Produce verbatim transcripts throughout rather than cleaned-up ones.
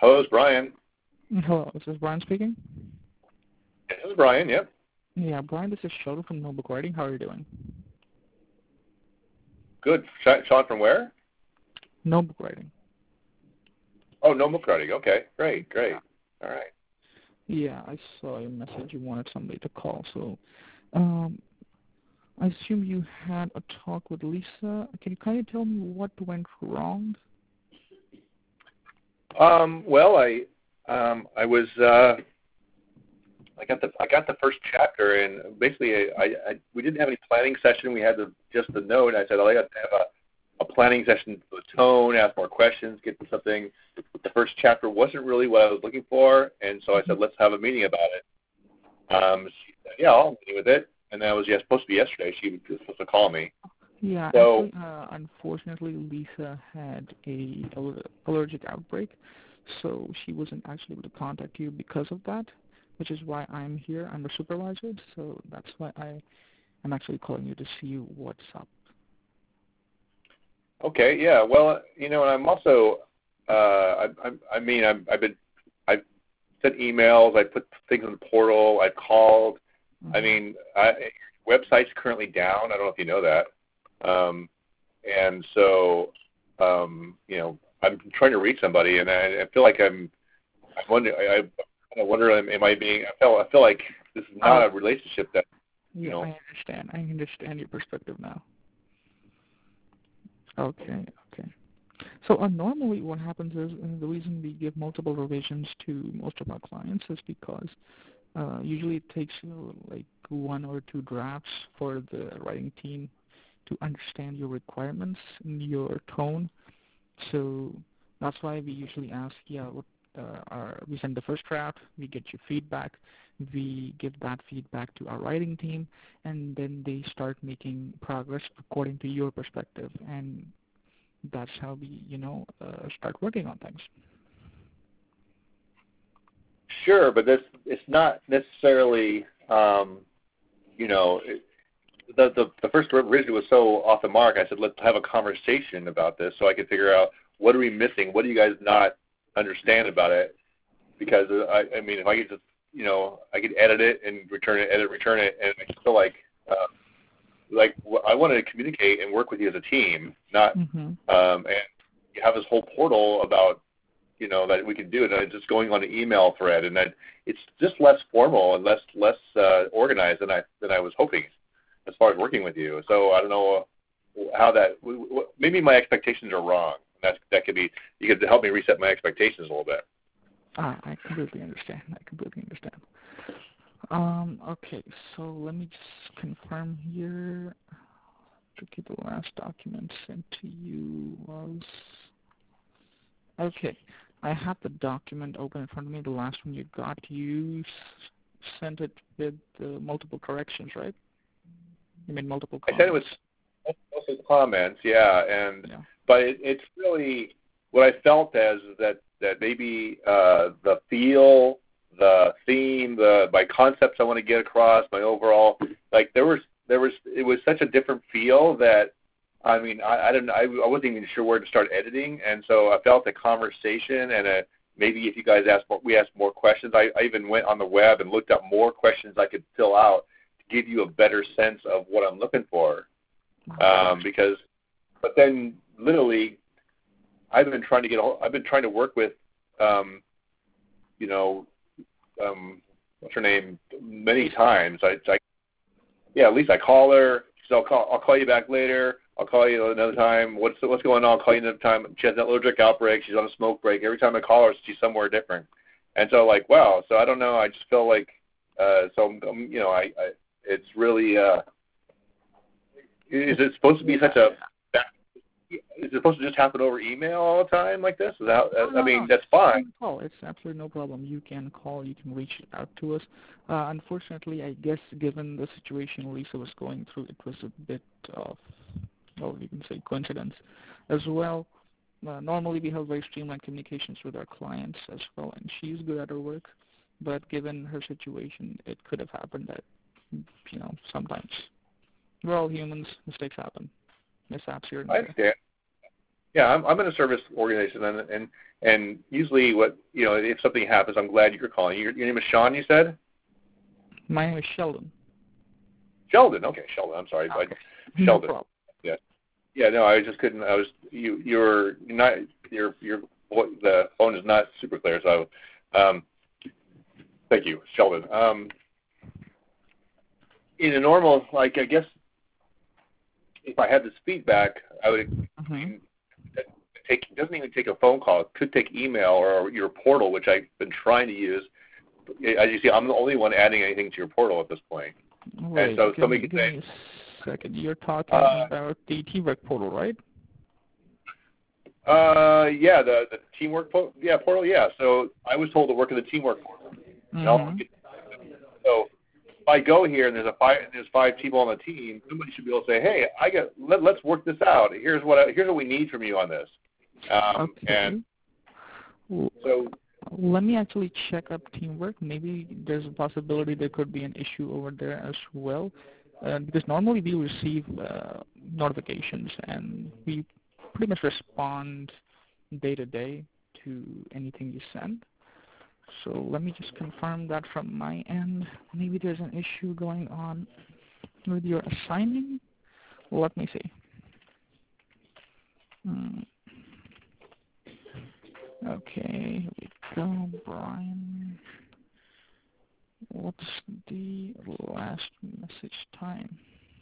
Hello, it's Brian. Hello, this is Brian speaking. This is Brian, yep. Yeah, Brian, this is Sheldon from Notebook Writing. How are you doing? Good. Sean from where? Notebook Writing. Oh, Notebook Writing. Okay, great, great. All right. Yeah, I saw your message. You wanted somebody to call. So um, I assume you had a talk with Lisa. Can you kind of tell me what went wrong? Um, well, I um, I was uh, I got the I got the first chapter, and basically I, I, I we didn't have any planning session. We had the, just the note. I said, oh, I got to have a, a planning session for the tone, ask more questions, get to something. The first chapter wasn't really what I was looking for, and so I said, let's have a meeting about it. Um, she said, yeah, I'll meet with it, and that was yeah, supposed to be yesterday. She was supposed to call me. Yeah, so, actually, uh, unfortunately, Lisa had a allergic outbreak, so she wasn't actually able to contact you because of that, which is why I'm here. I'm a supervisor, so that's why I am actually calling you to see what's up. Okay, yeah. Well, you know, and I'm also, uh, I, I, I mean, I've, I've been, I've sent emails, I put things in the portal, I've called. Mm-hmm. I mean, I, website's currently down. I don't know if you know that. Um, and so, um, you know, I'm trying to reach somebody, and I, I feel like I'm, I wonder, I, I wonder, am I being? I feel, I feel like this is not oh. a relationship that, you yeah, know. I understand. I understand your perspective now. Okay, okay. So uh, normally what happens is uh, the reason we give multiple revisions to most of our clients is because uh, usually it takes you know, like one or two drafts for the writing team to understand your requirements and your tone. So that's why we usually ask, yeah, what, uh, our, we send the first draft, we get your feedback, we give that feedback to our writing team, and then they start making progress according to your perspective. And that's how we, you know, uh, start working on things. Sure, but this it's not necessarily, um, you know, it, the, the the first revision was so off the mark. I said, let's have a conversation about this so I can figure out what are we missing, what do you guys not understand about it? Because I, I mean, if I could just, you know, I could edit it and return it, edit, return it, and I feel like, uh, like I wanted to communicate and work with you as a team, not, mm-hmm. um, and you have this whole portal about, you know, that we can do it, and it's just going on an email thread, and that it's just less formal and less less uh, organized than I than I was hoping, as far as working with you. So I don't know how that. Maybe my expectations are wrong. That that could be. You could help me reset my expectations a little bit. Ah, I completely understand. I completely understand. Um, okay, so let me just confirm here. Okay, the last document sent to you was. Okay, I have the document open in front of me. The last one you got, you s- sent it with uh, multiple corrections, right? You made multiple comments. I said it was multiple comments, yeah, and yeah. but it, it's really what I felt as that that maybe uh, the feel, the theme, the my concepts I want to get across, my overall, like there was there was it was such a different feel that. I mean, I, I didn't. I, I wasn't even sure where to start editing, and so I felt a conversation and a, maybe if you guys asked more, we asked more questions. I, I even went on the web and looked up more questions I could fill out to give you a better sense of what I'm looking for. Um, because, but then literally, I've been trying to get. I've been trying to work with, um, you know, um, what's her name? Many times. I, I yeah, at least I call her. So I'll call. I'll call you back later. I'll call you another time. What's what's going on? I'll call you another time. She has an allergic outbreak. She's on a smoke break. Every time I call her, she's somewhere different. And so, like, wow. So I don't know. I just feel like, uh, so um, you know, I, I it's really. Uh, is it supposed to be such a? Is it supposed to just happen over email all the time like this? Is that, no, no, I mean, no. that's fine. Call. It's absolutely no problem. You can call. You can reach out to us. Uh, unfortunately, I guess given the situation Lisa was going through, it was a bit of, well, you can say coincidence as well. Uh, normally, we have very streamlined communications with our clients as well, and she's good at her work. But given her situation, it could have happened that, you know, sometimes we're all humans. Mistakes happen. Mishaps here and I there. understand. Yeah, I'm I'm in a service organization, and and and usually what you know if something happens, I'm glad you're calling. Your, your name is Sean, you said? My name is Sheldon. Sheldon. Okay, Sheldon. I'm sorry, Okay. but No Sheldon. problem. Yeah. Yeah. No, I just couldn't. I was you. You're not. Your your the phone is not super clear. So, um, thank you, Sheldon. Um, in a normal, like I guess, if I had this feedback, I would. Mm-hmm. Take, it doesn't even take a phone call. It could take email or your portal, which I've been trying to use. As you see, I'm the only one adding anything to your portal at this point. Wait, and so give, somebody me, could give say, me a second. You're talking uh, about the Teamwork portal, right? uh, yeah, the, the teamwork po- yeah, portal, yeah. So I was told to work in the teamwork portal. Mm-hmm. So if I go here and there's a five, there's five people on the team, somebody should be able to say, hey, I got, let, let's work this out. Here's what I, here's what we need from you on this. Um, Okay. And so let me actually check up Teamwork. Maybe there's a possibility there could be an issue over there as well, uh, because normally we receive uh, notifications and we pretty much respond day to day to anything you send. So let me just confirm that from my end. Maybe there's an issue going on with your assigning. Let me see. Hmm. Okay, here we go, Brian. What's the last message time?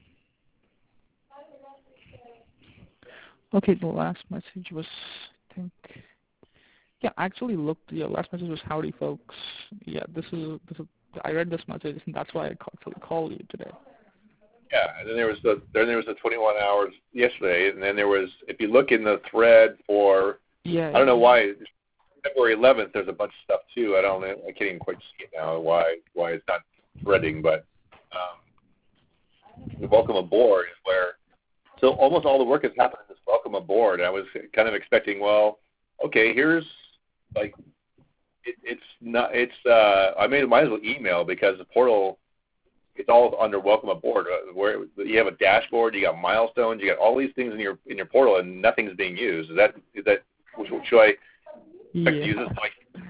Okay, the last message was, I think, yeah, I actually looked, the last message was howdy folks. Yeah, this is, this is I read this message, and that's why I actually called you today. yeah, and then there was the then there was the twenty-one hours yesterday, and then there was, if you look in the thread for, Yeah, I don't know yeah. why, February eleventh, there's a bunch of stuff too. I don't know, I can't even quite see it now why why it's not threading, but um, the welcome aboard is where, so almost all the work has happened in this welcome aboard. I was kind of expecting, well, okay, here's like, it, it's not, it's, uh, I made, might as well email because the portal, it's all under welcome aboard, uh, where you have a dashboard, you got milestones, you got all these things in your in your portal, and nothing's being used. Is that is that should I expect to use this? Like,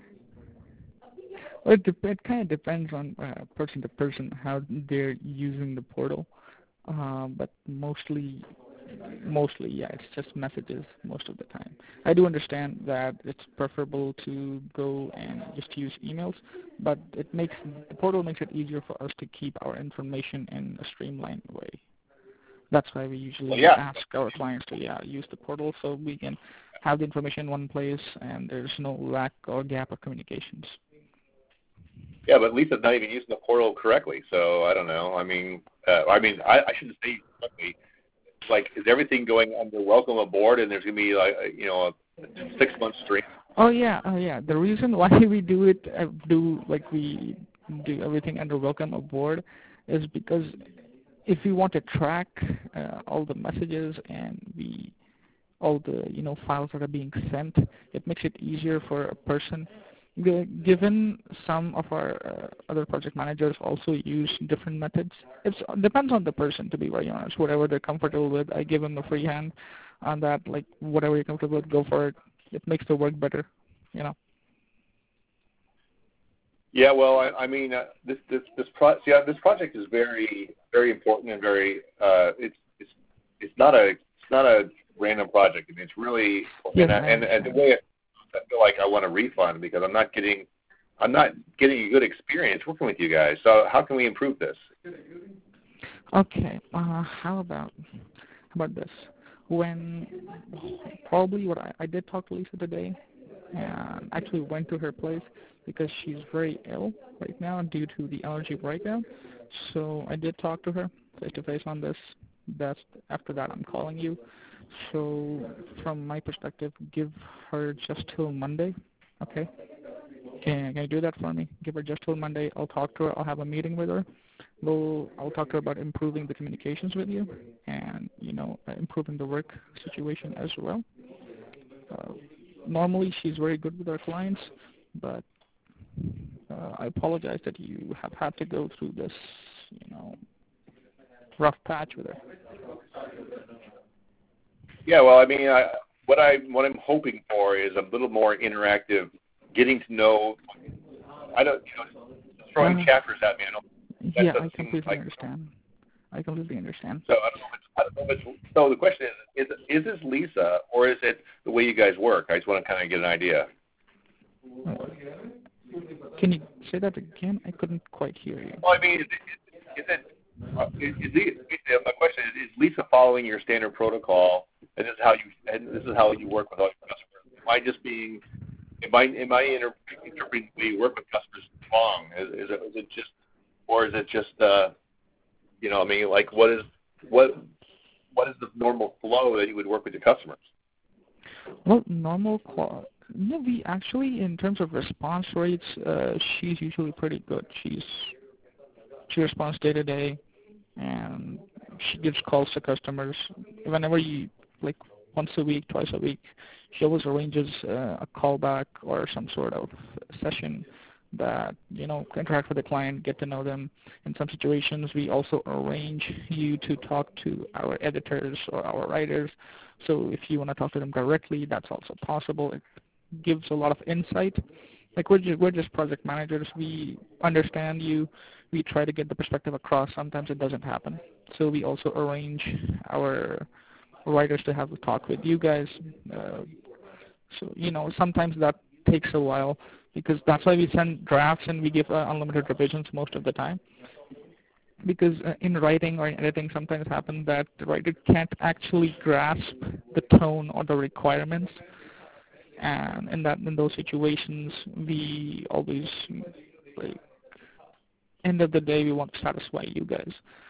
Well, it, de- it kind of depends on uh, person to person how they're using the portal, uh, but mostly, mostly, yeah, it's just messages most of the time. I do understand that it's preferable to go and just use emails, but it makes the portal makes it easier for us to keep our information in a streamlined way. That's why we usually well, yeah, ask our clients to yeah use the portal so we can have the information in one place and there's no lack or gap of communications. yeah, but Lisa's not even using the portal correctly, so I don't know. I mean, uh, I mean, I, I shouldn't say correctly. Like, is everything going under welcome aboard, and there's gonna be like, you know, a six month stream? Oh yeah, oh yeah. The reason why we do it, uh, do like we do everything under welcome aboard, is because if we want to track uh, all the messages and we all the you know files that are being sent, it makes it easier for a person. G- Given some of our uh, other project managers also use different methods, it depends on the person. To be very honest, whatever they're comfortable with, I give them a free hand on that. Like whatever you're comfortable with, go for it. It makes the work better, you know. Yeah, well, I, I mean, uh, this this this pro- see, uh, this project is very very important and very uh, it's it's it's not a it's not a random project. I mean, it's really Yes, and I, I and, and the understand. way it, I feel like I want a refund because I'm not getting I'm not getting a good experience working with you guys. So how can we improve this? Okay. Uh, how about how about this? When probably what I, I did talk to Lisa today, and actually went to her place because she's very ill right now due to the allergy breakdown. So I did talk to her face to face on this. That's after that I'm calling you. So from my perspective, give her just till Monday. Okay. Can, can you do that for me? Give her just till Monday. I'll talk to her. I'll have a meeting with her. We'll, I'll talk to her about improving the communications with you and, you know, uh, improving the work situation as well. Uh, normally she's very good with our clients, but uh, I apologize that you have had to go through this, you know, rough patch with her. Yeah, well, I mean, I what I what I'm hoping for is a little more interactive, getting to know. I don't, you know, throwing uh, chapters at me. I don't. Yeah, I completely like, understand. I completely understand. So I don't know if it's, I don't know if it's, so the question is, is, is this Lisa or is it the way you guys work? I just want to kind of get an idea. Can you say that again? I couldn't quite hear you. Well, I mean, is it, is it, is, is, is my question is, is Lisa following your standard protocol, and this is how you, and this is how you work with all your customers? Am I just being, am I, am I inter- interpreting the way you work with customers wrong? Is, is, it, is it just, or is it just, uh, you know, I mean, like, what is, what, what is the normal flow that you would work with your customers? Well, normal, no, we actually, in terms of response rates, uh, she's usually pretty good. She's, she responds day to day, and she gives calls to customers. Whenever you, like, once a week, twice a week, she always arranges uh, a callback or some sort of session that, you know, interact with the client, get to know them. In some situations, we also arrange you to talk to our editors or our writers. So if you want to talk to them directly, that's also possible. It gives a lot of insight. Like, we're just, we're just project managers. We understand you. We try to get the perspective across. Sometimes it doesn't happen. So we also arrange our writers to have a talk with you guys. Uh, so, you know, sometimes that takes a while, because that's why we send drafts and we give uh, unlimited revisions most of the time. Because uh, in writing or in editing, sometimes happens that the writer can't actually grasp the tone or the requirements, and in that in those situations, we always, like, end of the day, we want to satisfy you guys.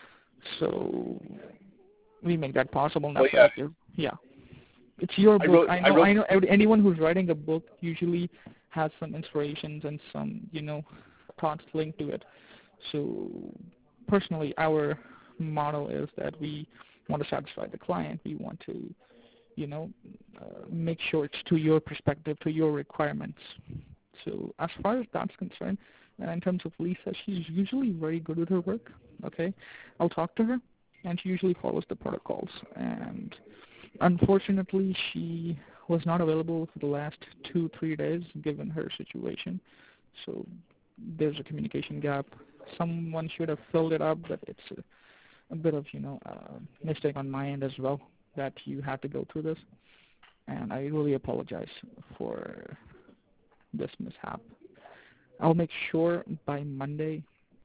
So we make that possible. Well, yeah. yeah. It's your book. I, wrote, I know. I, wrote, I know. Every, anyone who's writing a book usually has some inspirations and some, you know, thoughts linked to it. So, personally, our motto is that we want to satisfy the client. We want to, you know, uh, make sure it's to your perspective, to your requirements. So, as far as that's concerned, uh, in terms of Lisa, she's usually very good with her work. Okay, I'll talk to her, and she usually follows the protocols. And unfortunately, she was not available for the last two, three days, given her situation. So there's a communication gap. Someone should have filled it up, but it's a, a bit of, you know, uh, mistake on my end as well, that you had to go through this. And I really apologize for this mishap. I'll make sure by Monday,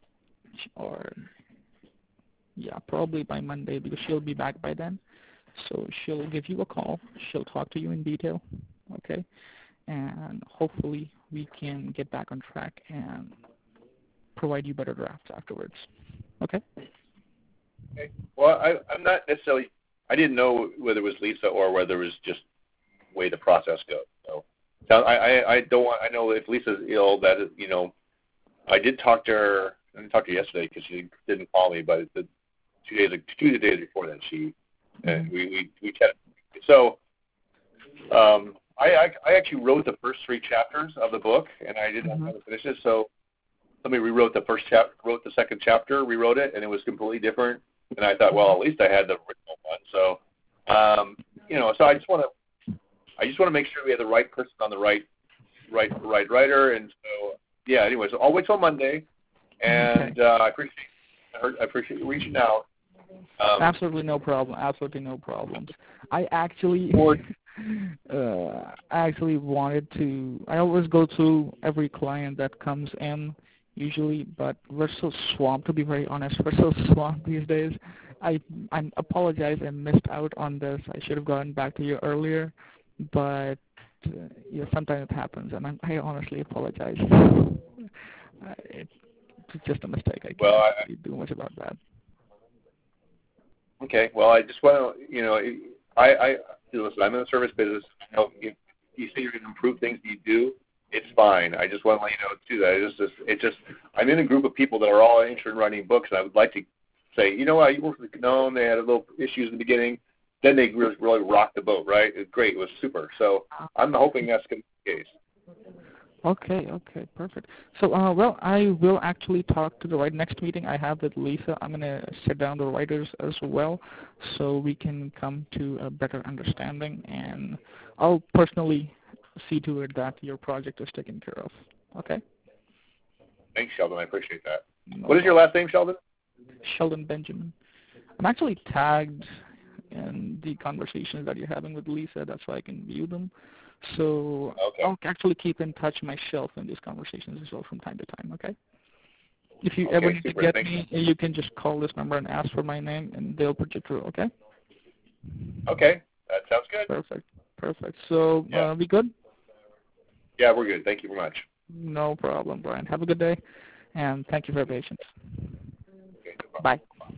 or, yeah, probably by Monday, because she'll be back by then. So she'll give you a call. She'll talk to you in detail, okay? And hopefully we can get back on track and provide you better drafts afterwards, okay? Okay. Well, I, I'm not necessarily, I didn't know whether it was Lisa or whether it was just the way the process goes. So, so I, I, I don't want, I know if Lisa's ill, that, is, you know, I did talk to her, I didn't talk to her yesterday because she didn't call me, but the two days, two days before that, she, and we, we, we chatted. So um, I, I I actually wrote the first three chapters of the book, and I didn't mm-hmm. have time to finish it. So somebody rewrote the first chapter, wrote the second chapter, rewrote it, and it was completely different. And I thought, well, at least I had the original one. So um, you know, so I just want to I just want to make sure we have the right person on the right right right writer. And so yeah. Anyway, so I'll wait till Monday, and okay. uh, I appreciate I appreciate you reaching out. Um, Absolutely no problem. Absolutely no problems. I actually, uh, I actually wanted to. I always go through every client that comes in, usually, but we're so swamped. To be very honest, we're so swamped these days. I I apologize. I missed out on this. I should have gotten back to you earlier, but uh, yeah, sometimes it happens, and I'm, I honestly apologize. uh, it, it's just a mistake. I can't well, I, really do much about that. Okay. Well, I just want to, you know, I, I listen, I'm in the service business. You know, if you say you're going to improve things you do, it's fine. I just want to let you know too that it just, it just, I'm in a group of people that are all interested in writing books, and I would like to say, you know what, you worked with Gnome, they had a little issues in the beginning, then they really, really rocked the boat, right? It was great. It was super. So I'm hoping that's going to be the case. Okay, okay, perfect. So, uh, well, I will actually talk to the right next meeting I have with Lisa. I'm going to sit down the writers as well so we can come to a better understanding, and I'll personally see to it that your project is taken care of. Okay? Thanks, Sheldon. I appreciate that. No What is your problem. last name, Sheldon? Sheldon Benjamin. I'm actually tagged in the conversations that you're having with Lisa. That's why I can view them. So Okay. I'll actually keep in touch myself in these conversations as well from time to time, okay? If you Okay, ever need to super. get Thanks. me, you can just call this number and ask for my name, and they'll put you through, okay? Okay, that sounds good. Perfect. Perfect. So Yeah. uh, we good? Yeah, we're good. Thank you very much. No problem, Brian. Have a good day, and thank you for your patience. Okay, no problem. Bye.